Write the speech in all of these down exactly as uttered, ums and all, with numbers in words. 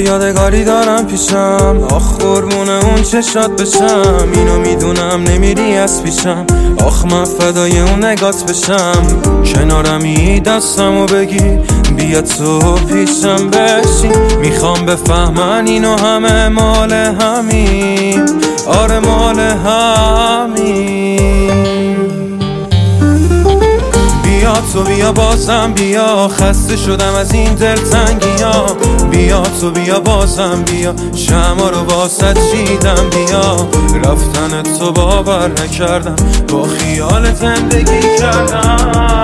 یادگاری دارم پیشم، آخ قربون اون چشات بشم. اینو میدونم نمیری از پیشم، آخ من فدای اون نگات بشم. کنارمی دستمو بگی بیا تو پیشم بشین، میخوام بفهمن اینو همه مال همین، آره مال همین. بیا تو بیا بازم بیا، خسته شدم از این دلتنگی ها. بیا تو بیا بازم بیا، شمع رو واسه چیدم. بیا رفتن تو باور نکردم، با خیال زندگی کردم.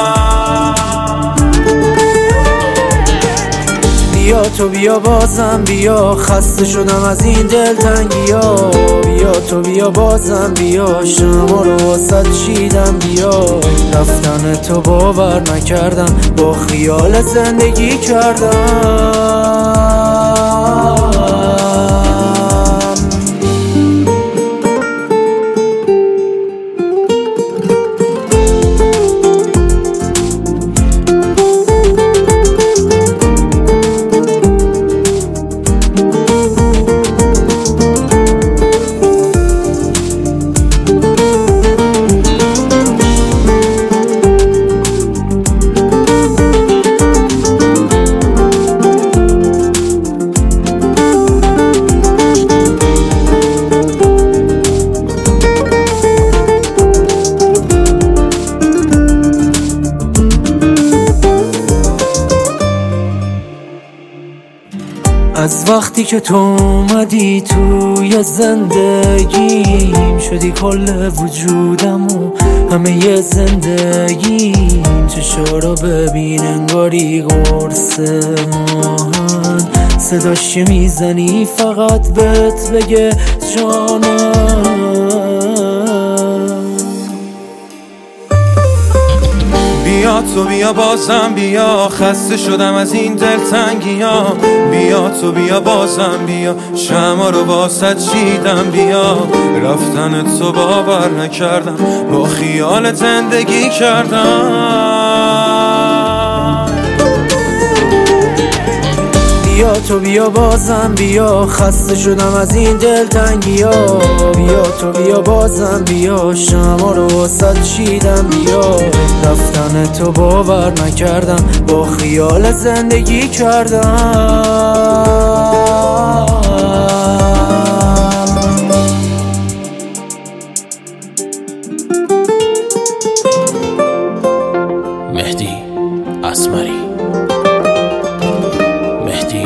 بیا تو بیا بازم بیا، خسته شدم از این دلتنگی ها. بیا تو بیا بازم بیا، شمع رو واسه چیدم. بیا رفتن تو باور نکردم، با خیال زندگی کردم. از وقتی که تو اومدی توی زندگیم، شدی کل وجودم و همه ی زندگیم. چشا رو ببین انگاری قرص ماهن، صداش میزنی فقط بهت بگه جانم. بیا تو بیا بازم بیا، خسته شدم از این دلتنگی ها. بیا تو بیا بازم بیا، شمع رو واسه چیدم. بیا رفتن تو باور نکردم، با خیال زندگی کردم. بیا تو بیا بازم بیا، خسته شدم از این دلتنگی ها. بیا تو بیا بازم بیا، شمع رو واسه چیدم. بیا رفتن تو باور نکردم، با خیال زندگی کردم. مهدی اسمری، مهدی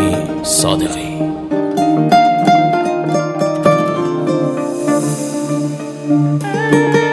صادقی.